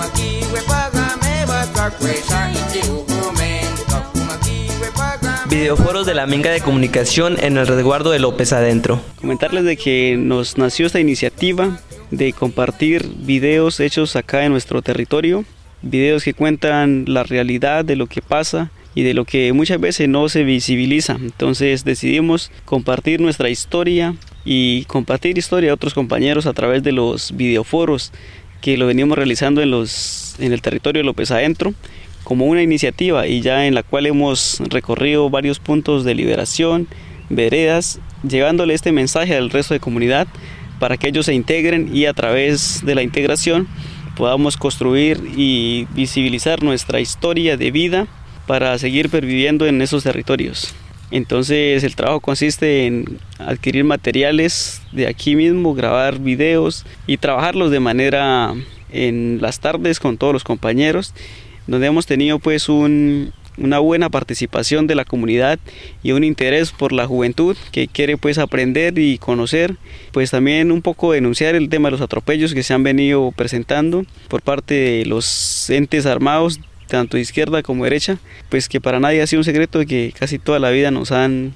Videoforos de la Minga de Comunicación en el resguardo de López Adentro. Comentarles de que nos nació esta iniciativa de compartir videos hechos acá en nuestro territorio, videos que cuentan la realidad de lo que pasa y de lo que muchas veces no se visibiliza. Entonces decidimos compartir nuestra historia y compartir historia de otros compañeros a través de los videoforos que lo venimos realizando en el territorio de López Adentro, como una iniciativa, y ya en la cual hemos recorrido varios puntos de liberación, veredas, llevándole este mensaje al resto de comunidad para que ellos se integren y a través de la integración podamos construir y visibilizar nuestra historia de vida para seguir perviviendo en esos territorios. Entonces el trabajo consiste en adquirir materiales de aquí mismo, grabar videos y trabajarlos de manera en las tardes con todos los compañeros, donde hemos tenido pues una buena participación de la comunidad y un interés por la juventud que quiere pues aprender y conocer, pues también un poco denunciar el tema de los atropellos que se han venido presentando por parte de los entes armados, tanto de izquierda como derecha, pues que para nadie ha sido un secreto de que casi toda la vida nos han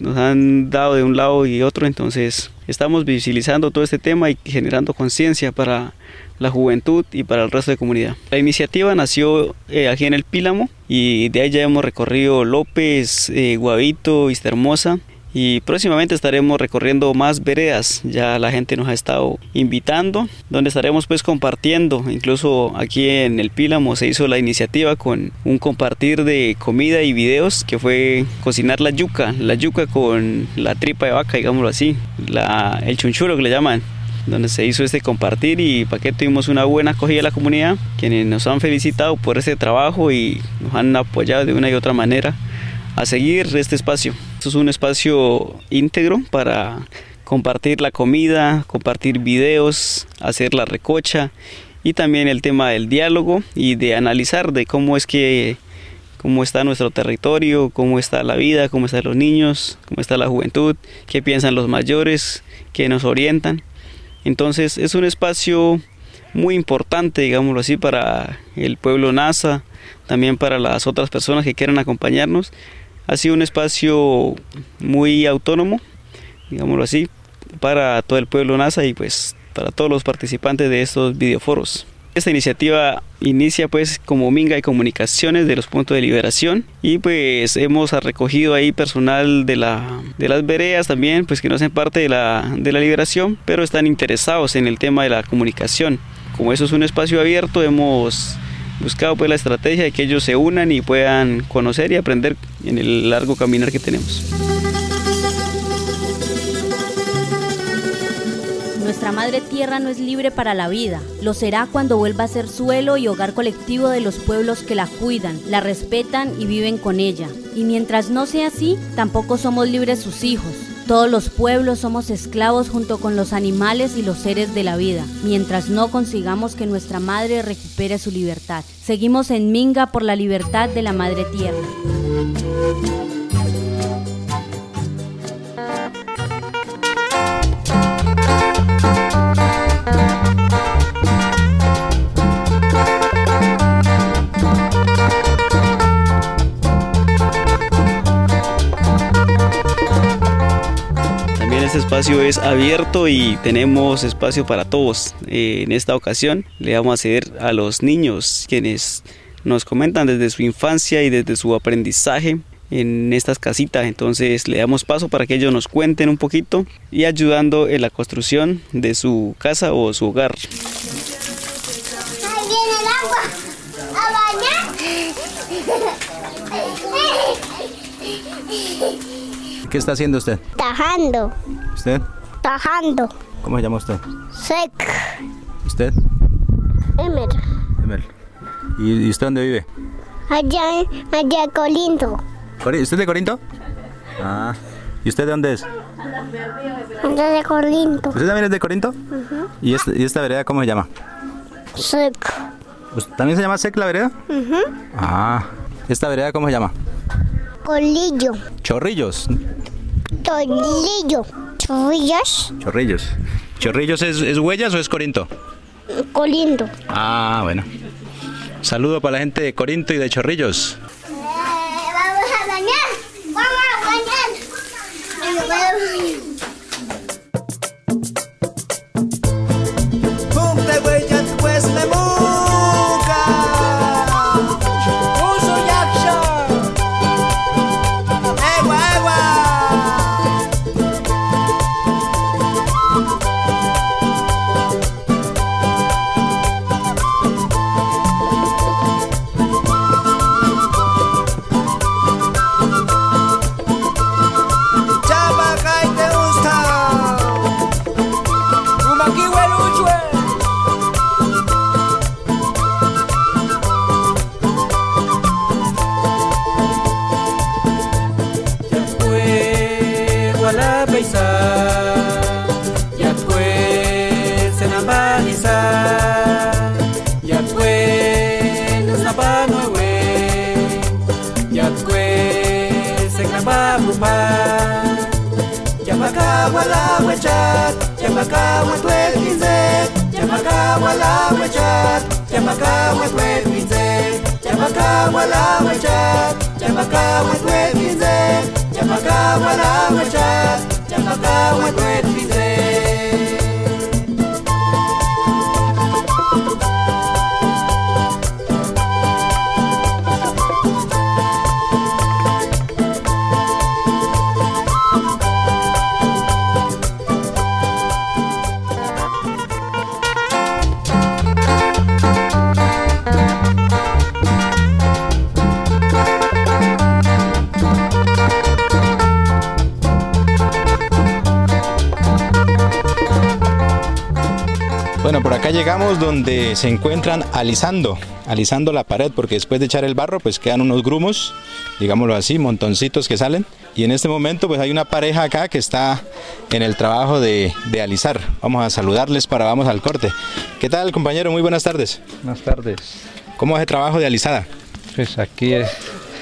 dado de un lado y otro. Entonces estamos visibilizando todo este tema y generando conciencia para la juventud y para el resto de comunidad. La iniciativa nació aquí en el Pílamo y de ahí ya hemos recorrido López, Guavito, Vistahermosa, y próximamente estaremos recorriendo más veredas. Ya la gente nos ha estado invitando, donde estaremos pues compartiendo. Incluso aquí en el Pílamo se hizo la iniciativa con un compartir de comida y videos, que fue cocinar la yuca con la tripa de vaca, digámoslo así, el chunchulo que le llaman, donde se hizo este compartir, y para que tuvimos una buena acogida de la comunidad, quienes nos han felicitado por este trabajo y nos han apoyado de una y otra manera a seguir este espacio. Esto es un espacio íntegro para compartir la comida, compartir videos, hacer la recocha y también el tema del diálogo y de analizar de cómo es que cómo está nuestro territorio, cómo está la vida, cómo están los niños, cómo está la juventud, qué piensan los mayores, qué nos orientan. Entonces es un espacio muy importante, digámoslo así, para el pueblo Nasa, también para las otras personas que quieran acompañarnos. Ha sido un espacio muy autónomo, digámoslo así, para todo el pueblo Nasa y pues para todos los participantes de estos videoforos. Esta iniciativa inicia pues como Minga y Comunicaciones de los puntos de liberación, y pues hemos recogido ahí personal de las veredas también, pues que no hacen parte de la liberación, pero están interesados en el tema de la comunicación. Como eso es un espacio abierto, hemos buscado pues la estrategia de que ellos se unan y puedan conocer y aprender en el largo caminar que tenemos. Nuestra madre tierra no es libre para la vida. Lo será cuando vuelva a ser suelo y hogar colectivo de los pueblos que la cuidan, la respetan y viven con ella. Y mientras no sea así, tampoco somos libres sus hijos. Todos los pueblos somos esclavos junto con los animales y los seres de la vida, mientras no consigamos que nuestra madre recupere su libertad. Seguimos en Minga por la libertad de la madre tierra. Este espacio es abierto y tenemos espacio para todos. En esta ocasión le vamos a ceder a los niños, quienes nos comentan desde su infancia y desde su aprendizaje en estas casitas. Entonces le damos paso para que ellos nos cuenten un poquito y ayudando en la construcción de su casa o su hogar. Ahí viene el agua a bañar. ¿Qué está haciendo usted? Tajando. ¿Usted? Tajando. ¿Cómo se llama usted? Sec. ¿Usted? Emer. Emer. ¿Y usted dónde vive? Allá en Corinto. ¿Usted es de Corinto? Ah. ¿Y usted de dónde es? De Corinto. ¿Usted también es de Corinto? ¿Y esta vereda cómo se llama? Sec. ¿También se llama Sec la vereda? Ah. ¿Esta vereda cómo se llama? Colillo. Chorrillos. Tolillo. Chorrillos. Chorrillos. ¿Chorrillos es Huellas o es Corinto? Corinto. Ah, bueno. Saludo para la gente de Corinto y de Chorrillos. Vamos a bañar. Vamos a bañar. Punta huellas pues le busca. Uso yaksha. Bueno, por acá llegamos donde se encuentran alisando la pared, porque después de echar el barro pues quedan unos grumos, digámoslo así, montoncitos que salen, y en este momento pues hay una pareja acá que está en el trabajo de alisar. Vamos a saludarles vamos al corte. ¿Qué tal, compañero? Muy buenas tardes. Buenas tardes. ¿Cómo es el trabajo de alisada? Pues aquí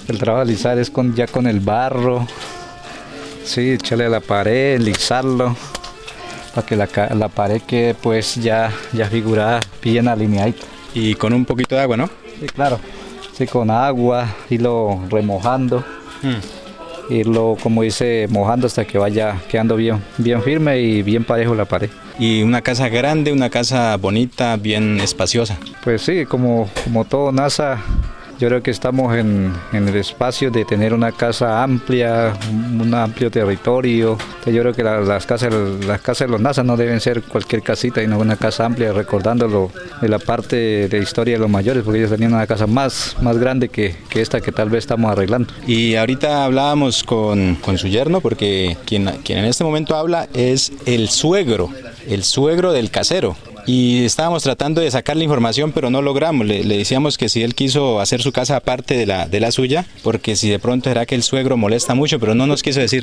El trabajo de alisar es ya con el barro, sí, echarle a la pared, lisarlo, para que la pared quede pues ya figurada, bien alineadita. Y con un poquito de agua, ¿no? Sí, claro, sí, con agua, irlo remojando. Irlo, como dice, mojando hasta que vaya quedando bien firme y bien parejo la pared. Y una casa grande, una casa bonita, bien espaciosa. Pues sí, como todo NASA, yo creo que estamos en el espacio de tener una casa amplia, un amplio territorio. Entonces yo creo que las casas de los NASA no deben ser cualquier casita, sino una casa amplia, recordándolo de la parte de historia de los mayores, porque ellos tenían una casa más grande que esta que tal vez estamos arreglando. Y ahorita hablábamos con su yerno, porque quien en este momento habla es el suegro del casero. Y estábamos tratando de sacar la información, pero no logramos. Le decíamos que si él quiso hacer su casa aparte de la suya, porque si de pronto era que el suegro molesta mucho, pero no nos quiso decir.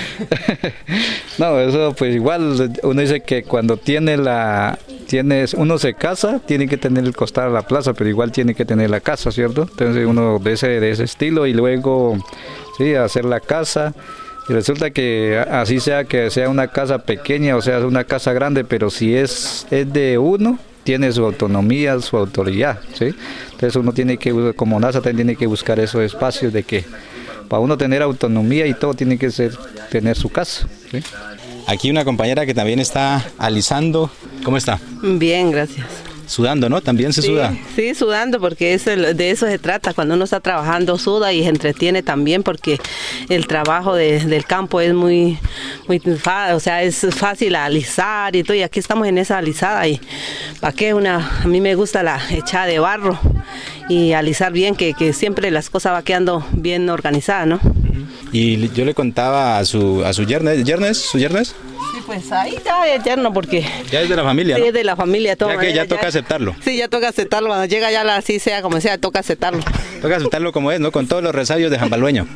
No, eso pues igual uno dice que cuando uno se casa, tiene que tener el costal a la plaza, pero igual tiene que tener la casa, ¿cierto? Entonces uno de ese estilo y luego sí, hacer la casa. Y resulta que así sea que sea una casa pequeña o sea una casa grande, pero si es de uno, tiene su autonomía, su autoridad, ¿sí? Entonces uno tiene que, como NASA, tiene que buscar esos espacios de que para uno tener autonomía y todo tiene que tener su casa, ¿sí? Aquí una compañera que también está alisando. ¿Cómo está? Bien, gracias. Sudando, ¿no? También se suda. Sí, sudando, porque de eso se trata. Cuando uno está trabajando, suda y se entretiene también, porque el trabajo del campo es muy es fácil alisar y todo. Y aquí estamos en esa alisada. Y ¿para qué? A mí me gusta la echada de barro y alisar bien, que siempre las cosas va quedando bien organizadas, ¿no? Y yo le contaba a su yerno. ¿Su yerno es? Sí, pues ahí está el yerno, porque... Ya es de la familia, ¿no? Sí, es de la familia. Ya toca aceptarlo. Sí, ya toca aceptarlo. Cuando llega ya así sea como sea, toca aceptarlo. Toca aceptarlo como es, ¿no? Con todos los resabios de Jambaldueño.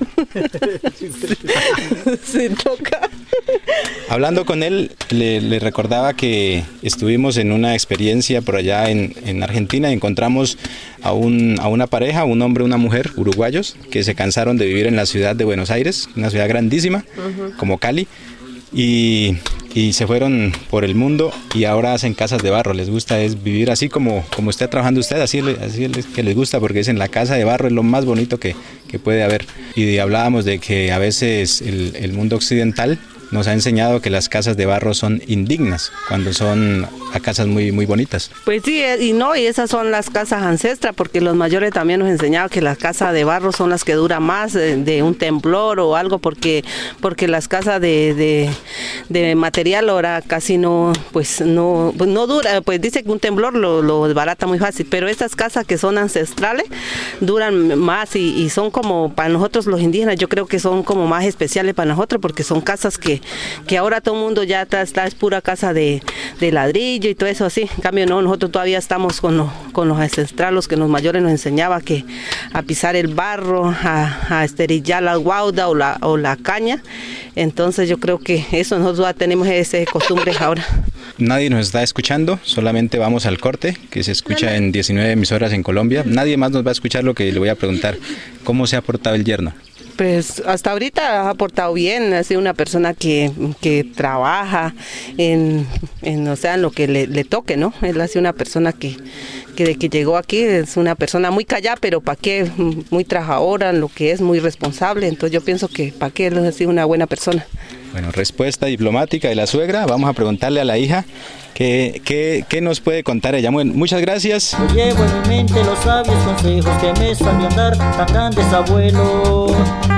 Sí, toca. Hablando con él, le recordaba que estuvimos en una experiencia por allá en Argentina y encontramos a una pareja, un hombre y una mujer, uruguayos, que se cansaron de vivir en la ciudad de Buenos Aires, una ciudad grandísima, como Cali, y se fueron por el mundo y ahora hacen casas de barro. Les gusta es vivir así como está trabajando usted, así es que les gusta, porque dicen la casa de barro es lo más bonito que puede haber. Y hablábamos de que a veces el mundo occidental nos ha enseñado que las casas de barro son indignas, cuando son casas muy, muy bonitas. Pues sí, y esas son las casas ancestras, porque los mayores también nos enseñaban que las casas de barro son las que duran más de un temblor o algo, porque las casas de material ahora casi no dura, pues dice que un temblor lo desbarata muy fácil, pero estas casas que son ancestrales duran más y son como para nosotros los indígenas, yo creo que son como más especiales para nosotros, porque son casas que ahora todo el mundo ya está es pura casa de ladrillo y todo eso así. En cambio no, nosotros todavía estamos con los ancestrales, los que los mayores nos enseñaban que a pisar el barro, a esterillar la guauda o la caña. Entonces yo creo que eso nosotros tenemos ese costumbre ahora. Nadie nos está escuchando, solamente vamos al corte, que se escucha en 19 emisoras en Colombia. Nadie más nos va a escuchar lo que le voy a preguntar. ¿Cómo se ha portado el yerno? Pues hasta ahorita ha portado bien, ha sido una persona que trabaja en lo que le toque, ¿no? Él ha sido una persona que de que llegó aquí es una persona muy callada, pero para qué, muy trabajadora, en lo que es muy responsable. Entonces yo pienso que para qué él ha sido una buena persona. Bueno, respuesta diplomática de la suegra. Vamos a preguntarle a la hija qué nos puede contar ella. Bueno, muchas gracias. Yo llevo en mi mente los sabios consejos que me sabían dar tan grandes abuelos.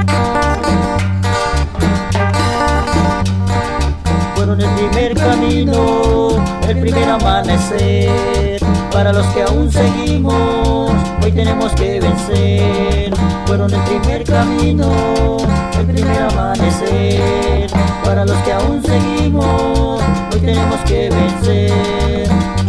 Fueron el primer camino, el primer amanecer. Para los que aún seguimos, hoy tenemos que vencer. Fueron el primer camino, el primer amanecer. Para los que aún seguimos, hoy tenemos que vencer.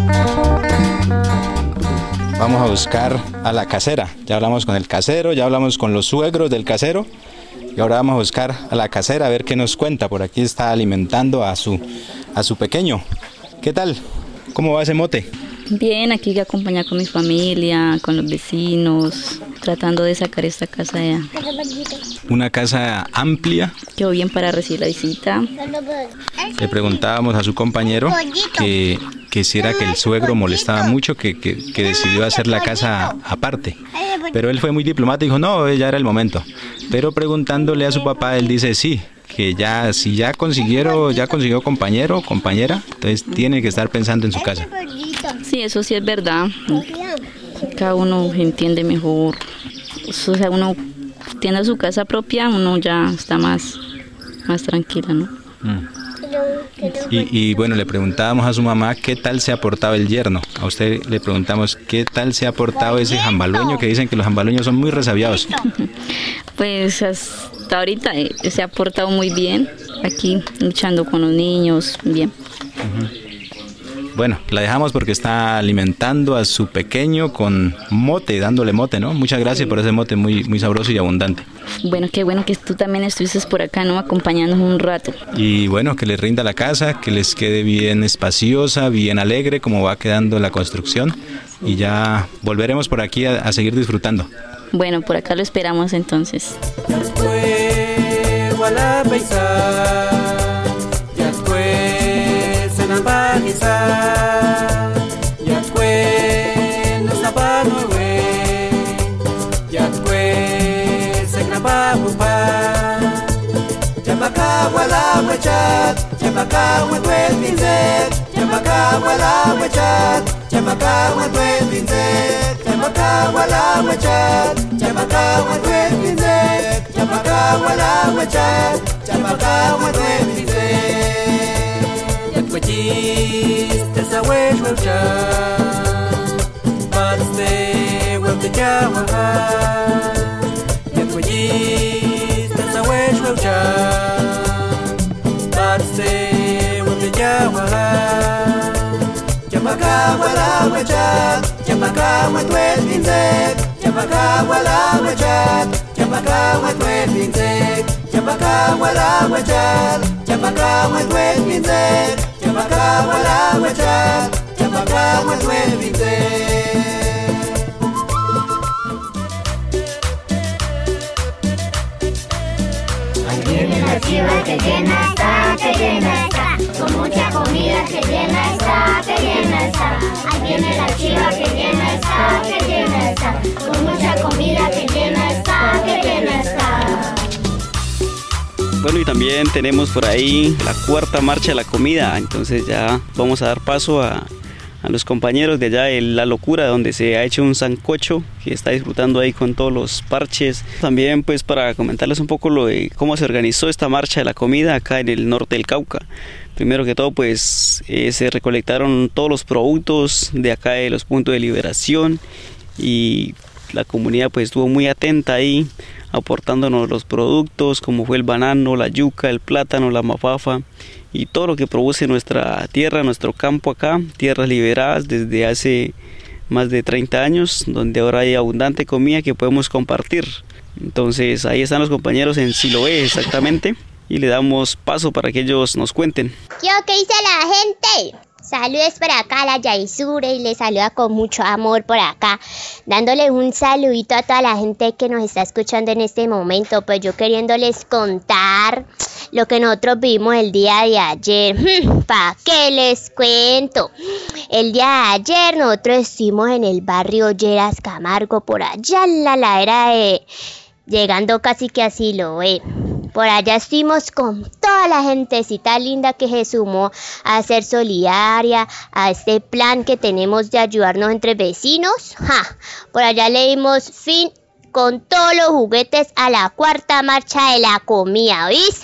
Vamos a buscar a la casera. Ya hablamos con el casero, ya hablamos con los suegros del casero. Y ahora vamos a buscar a la casera a ver qué nos cuenta. Por aquí está alimentando a su pequeño. ¿Qué tal? ¿Cómo va ese mote? Bien, aquí voy a acompañar con mi familia, con los vecinos, tratando de sacar esta casa de allá. Una casa amplia. Quedó bien para recibir la visita. Le preguntábamos a su compañero que si era que el suegro molestaba mucho, que decidió hacer la casa aparte. Pero él fue muy diplomático y dijo, no, ya era el momento. Pero preguntándole a su papá, él dice sí, que si ya consiguió compañero o compañera, entonces tiene que estar pensando en su casa. Sí, eso sí es verdad. Cada uno entiende mejor. O sea, uno tiene su casa propia, uno ya está más tranquila, ¿no? Y bueno, le preguntábamos a su mamá qué tal se ha portado el yerno. A usted le preguntamos qué tal se ha portado ese jambalueño, que dicen que los jambalueños son muy resabiados. Pues hasta ahorita se ha portado muy bien, aquí luchando con los niños, bien. Bueno, la dejamos porque está alimentando a su pequeño con mote, dándole mote, ¿no? Muchas gracias por ese mote muy sabroso y abundante. Bueno, qué bueno que tú también estuviste por acá, ¿no? Acompañándonos un rato. Y bueno, que les rinda la casa, que les quede bien espaciosa, bien alegre, como va quedando la construcción. Y ya volveremos por aquí a seguir disfrutando. Bueno, por acá lo esperamos entonces. Que llena está, que llena está, con mucha comida que llena está, que llena está. Ahí viene la chiva que llena está, que llena está, con mucha comida que llena está, que llena está. Bueno, y también tenemos por ahí la cuarta marcha de la comida, entonces ya vamos a dar paso a los compañeros de allá de La Locura, donde se ha hecho un sancocho que está disfrutando ahí con todos los parches. También pues para comentarles un poco lo de cómo se organizó esta marcha de la comida acá en el norte del Cauca. Primero que todo pues se recolectaron todos los productos de acá de los puntos de liberación y la comunidad pues estuvo muy atenta ahí aportándonos los productos como fue el banano, la yuca, el plátano, la mafafa y todo lo que produce nuestra tierra, nuestro campo acá, tierras liberadas desde hace más de 30 años, donde ahora hay abundante comida que podemos compartir. Entonces ahí están los compañeros en Siloé exactamente y le damos paso para que ellos nos cuenten. ¿Qué dice la gente? Saludos por acá a la Yaisure y les saluda con mucho amor por acá, dándole un saludito a toda la gente que nos está escuchando en este momento. Pues yo queriéndoles contar lo que nosotros vimos el día de ayer. ¿Para qué les cuento? El día de ayer nosotros estuvimos en el barrio Lleras Camargo, por allá en la ladera llegando casi que a Siloé. Por allá estuvimos con toda la gentecita linda que se sumó a ser solidaria a este plan que tenemos de ayudarnos entre vecinos. Por allá le dimos fin con todos los juguetes a la cuarta marcha de la comida, ¿oís?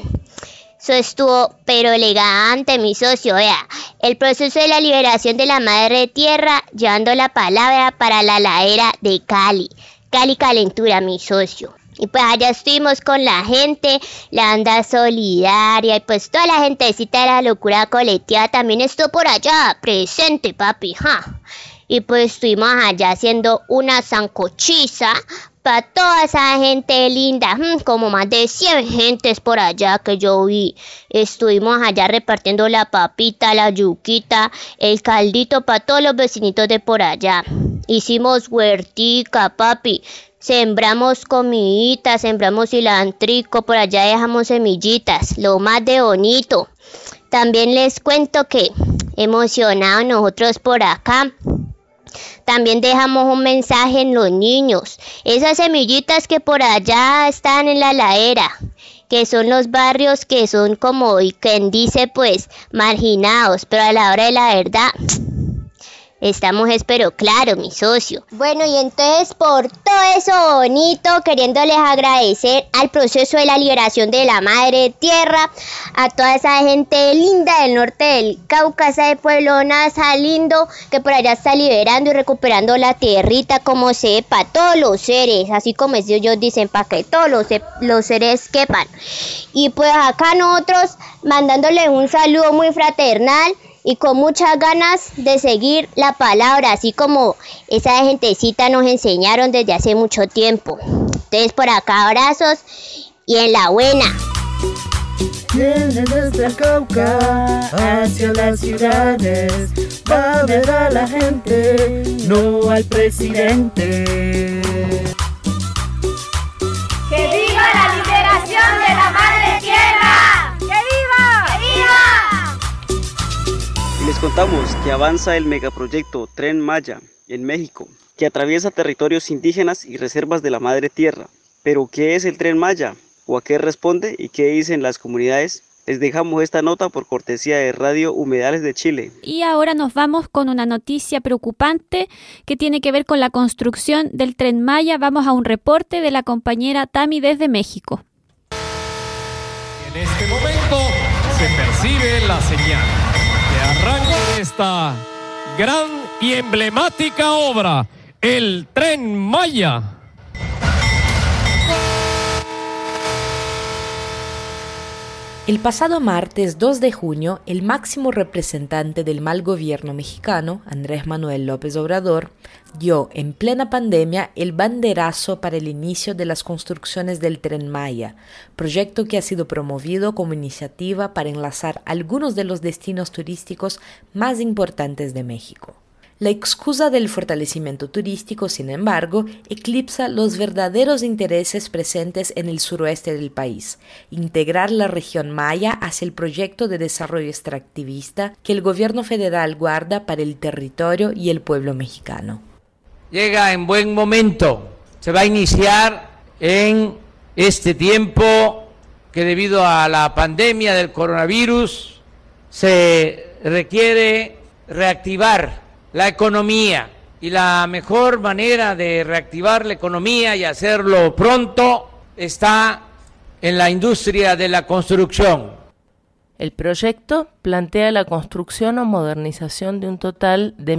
Eso estuvo pero elegante, mi socio. Vea, el proceso de la liberación de la madre tierra, llevando la palabra para la ladera de Cali. Cali Calentura, mi socio. Y pues allá estuvimos con la gente, la banda solidaria y pues toda la gentecita de La Locura colectiva también estuvo por allá, presente, papi, Y pues estuvimos allá haciendo una sancochiza para toda esa gente linda, como más de 100 gentes por allá que yo vi. Estuvimos allá repartiendo la papita, la yuquita, el caldito para todos los vecinitos de por allá. Hicimos huertica, papi. sembramos comiditas, sembramos cilantrico, por allá dejamos semillitas, lo más de bonito. También les cuento que emocionados nosotros por acá. También dejamos un mensaje en los niños, esas semillitas que por allá están en la ladera, que son los barrios que son como, y quien dice pues, marginados, pero a la hora de la verdad, estamos, pero claro, mi socio. Bueno, y entonces por todo eso bonito, queriéndoles agradecer al proceso de la liberación de la madre tierra, a toda esa gente linda del norte del Cauca, esa pueblonaza lindo, que por allá está liberando y recuperando la tierrita como sepa, todos los seres, así como ellos dicen, para que todos los seres quepan. Y pues acá nosotros mandándoles un saludo muy fraternal, y con muchas ganas de seguir la palabra, así como esa gentecita nos enseñaron desde hace mucho tiempo. Entonces por acá abrazos y en la buena. Viene desde el Cauca hacia las ciudades, va a ver a la gente, no al presidente. ¡Que viva la liberación de la madre tierra! ¡Que viva! ¡Que viva! Y les contamos que avanza el megaproyecto Tren Maya en México, que atraviesa territorios indígenas y reservas de la madre tierra. ¿Pero qué es el Tren Maya? ¿O a qué responde? ¿Y qué dicen las comunidades? Les dejamos esta nota por cortesía de Radio Humedales de Chile. Y ahora nos vamos con una noticia preocupante que tiene que ver con la construcción del Tren Maya. Vamos a un reporte de la compañera Tami desde México. En este momento se percibe la señal de arranque de esta gran y emblemática obra, el Tren Maya. El pasado martes 2 de junio, el máximo representante del mal gobierno mexicano, Andrés Manuel López Obrador, dio en plena pandemia el banderazo para el inicio de las construcciones del Tren Maya, proyecto que ha sido promovido como iniciativa para enlazar algunos de los destinos turísticos más importantes de México. La excusa del fortalecimiento turístico, sin embargo, eclipsa los verdaderos intereses presentes en el suroeste del país: integrar la región maya hacia el proyecto de desarrollo extractivista que el gobierno federal guarda para el territorio y el pueblo mexicano. Llega en buen momento, se va a iniciar en este tiempo que debido a la pandemia del coronavirus se requiere reactivar la economía, y la mejor manera de reactivar la economía y hacerlo pronto está en la industria de la construcción. El proyecto plantea la construcción o modernización de un total de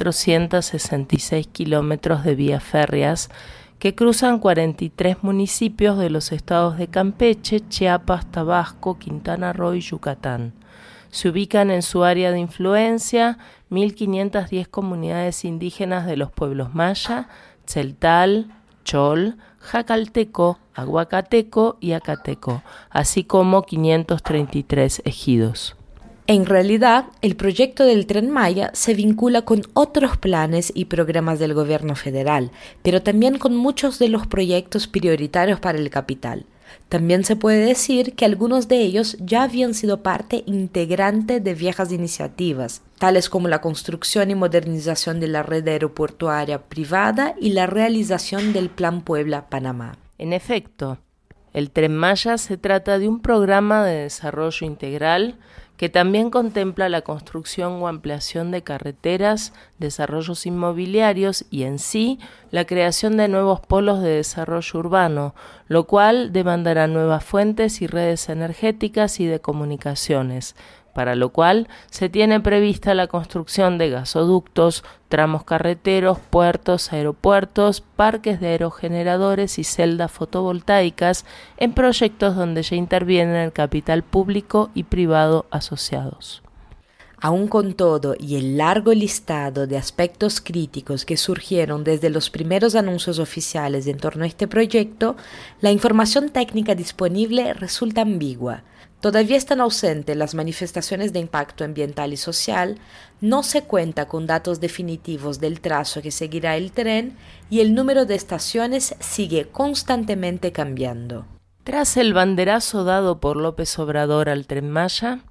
1.466 kilómetros de vías férreas que cruzan 43 municipios de los estados de Campeche, Chiapas, Tabasco, Quintana Roo y Yucatán. Se ubican en su área de influencia 1.510 comunidades indígenas de los pueblos maya, tzeltal, chol, jacalteco, aguacateco y acateco, así como 533 ejidos. En realidad, el proyecto del Tren Maya se vincula con otros planes y programas del gobierno federal, pero también con muchos de los proyectos prioritarios para el capital. También se puede decir que algunos de ellos ya habían sido parte integrante de viejas iniciativas, tales como la construcción y modernización de la red aeroportuaria privada y la realización del Plan Puebla-Panamá. En efecto, el Tren Maya se trata de un programa de desarrollo integral que también contempla la construcción o ampliación de carreteras, desarrollos inmobiliarios y en sí la creación de nuevos polos de desarrollo urbano, lo cual demandará nuevas fuentes y redes energéticas y de comunicaciones, para lo cual se tiene prevista la construcción de gasoductos, tramos carreteros, puertos, aeropuertos, parques de aerogeneradores y celdas fotovoltaicas en proyectos donde ya intervienen el capital público y privado asociados. Aún con todo y el largo listado de aspectos críticos que surgieron desde los primeros anuncios oficiales en torno a este proyecto, la información técnica disponible resulta ambigua. Todavía están ausentes las manifestaciones de impacto ambiental y social, no se cuenta con datos definitivos del trazo que seguirá el tren y el número de estaciones sigue constantemente cambiando. Tras el banderazo dado por López Obrador al Tren Maya,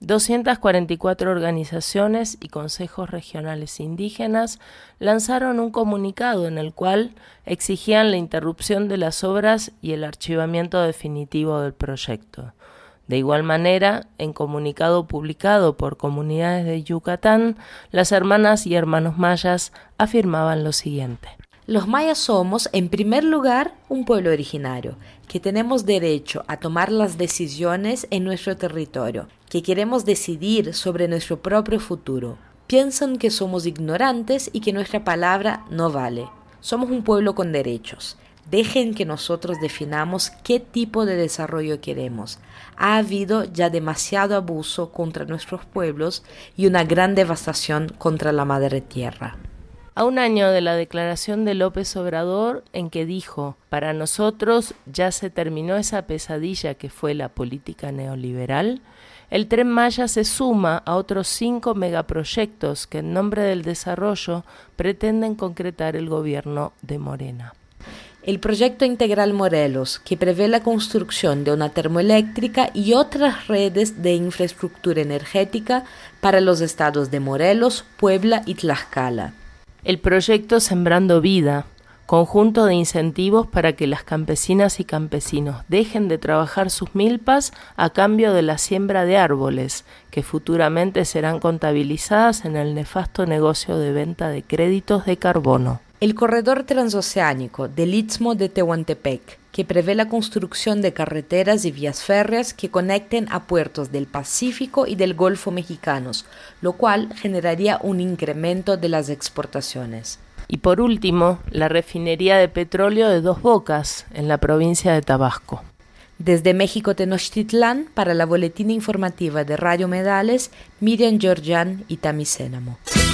244 organizaciones y consejos regionales indígenas lanzaron un comunicado en el cual exigían la interrupción de las obras y el archivamiento definitivo del proyecto. De igual manera, en comunicado publicado por comunidades de Yucatán, las hermanas y hermanos mayas afirmaban lo siguiente. Los mayas somos, en primer lugar, un pueblo originario, que tenemos derecho a tomar las decisiones en nuestro territorio, que queremos decidir sobre nuestro propio futuro. Piensan que somos ignorantes y que nuestra palabra no vale. Somos un pueblo con derechos. Dejen que nosotros definamos qué tipo de desarrollo queremos. Ha habido ya demasiado abuso contra nuestros pueblos y una gran devastación contra la madre tierra. A un año de la declaración de López Obrador en que dijo, para nosotros ya se terminó esa pesadilla que fue la política neoliberal, el Tren Maya se suma a otros 5 megaproyectos que en nombre del desarrollo pretenden concretar el gobierno de Morena. El proyecto Integral Morelos, que prevé la construcción de una termoeléctrica y otras redes de infraestructura energética para los estados de Morelos, Puebla y Tlaxcala. El proyecto Sembrando Vida, conjunto de incentivos para que las campesinas y campesinos dejen de trabajar sus milpas a cambio de la siembra de árboles, que futuramente serán contabilizadas en el nefasto negocio de venta de créditos de carbono. El corredor transoceánico del Istmo de Tehuantepec, que prevé la construcción de carreteras y vías férreas que conecten a puertos del Pacífico y del Golfo mexicanos, lo cual generaría un incremento de las exportaciones. Y por último, la refinería de petróleo de Dos Bocas, en la provincia de Tabasco. Desde México Tenochtitlán, para la boletina informativa de Radio Medales, Miriam Georgian y Tami Cénamo.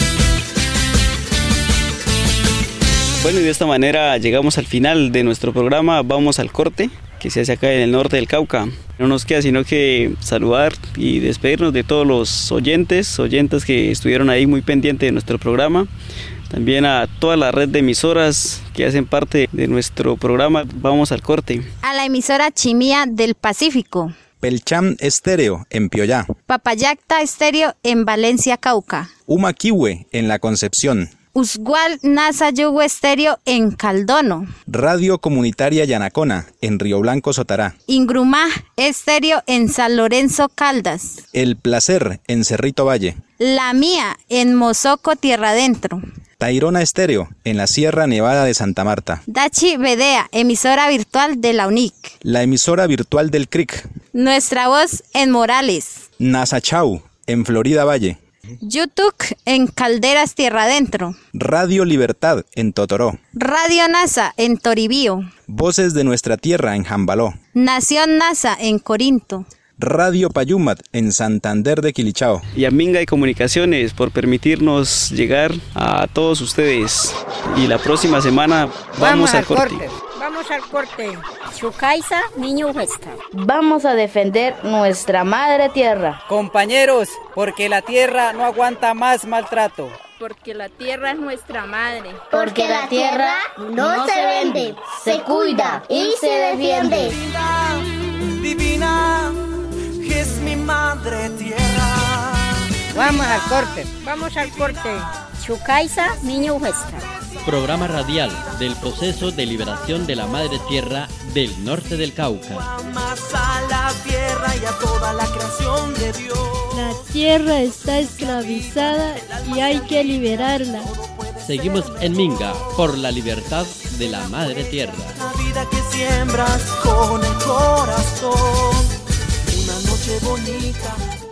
Bueno, y de esta manera llegamos al final de nuestro programa. Vamos al corte que se hace acá en el norte del Cauca. No nos queda sino que saludar y despedirnos de todos los oyentes que estuvieron ahí muy pendientes de nuestro programa. También a toda la red de emisoras que hacen parte de nuestro programa. Vamos al corte. A la emisora Chimía del Pacífico. Pelcham Estéreo en Pioyá. Papayacta Estéreo en Valencia, Cauca. Humaquihue en La Concepción. Usgual Nasa Yugo Estéreo en Caldono. Radio Comunitaria Yanacona en Río Blanco, Sotará. Ingrumá Estéreo en San Lorenzo, Caldas. El Placer en Cerrito Valle. La Mía en Mozoco, Tierra Adentro. Tairona Estéreo en la Sierra Nevada de Santa Marta. Dachi Vedea, emisora virtual de la UNIC. La emisora virtual del CRIC. Nuestra Voz en Morales. Nasachau en Florida Valle. YouTube en Calderas, Tierra Adentro. Radio Libertad en Totoró. Radio NASA en Toribío. Voces de Nuestra Tierra en Jambaló. Nación NASA en Corinto. Radio Payumat en Santander de Quilichao. Y a Minga y Comunicaciones por permitirnos llegar a todos ustedes. Y la próxima semana vamos al corte. Vamos al corte. Chucaisa, niño huesca. Vamos a defender nuestra madre tierra. Compañeros, porque la tierra no aguanta más maltrato. Porque la tierra es nuestra madre. Porque la tierra no se vende, se cuida y se defiende. Divina, es mi madre tierra. Vamos al corte. Vamos al corte. Chucaisa, niño huesca. Programa radial del proceso de liberación de la madre tierra del norte del Cauca. Más a la tierra y a toda la creación de Dios. La tierra está esclavizada y hay que liberarla. Seguimos en Minga por la libertad de la madre tierra. La vida que siembras con el corazón. Una noche bonita.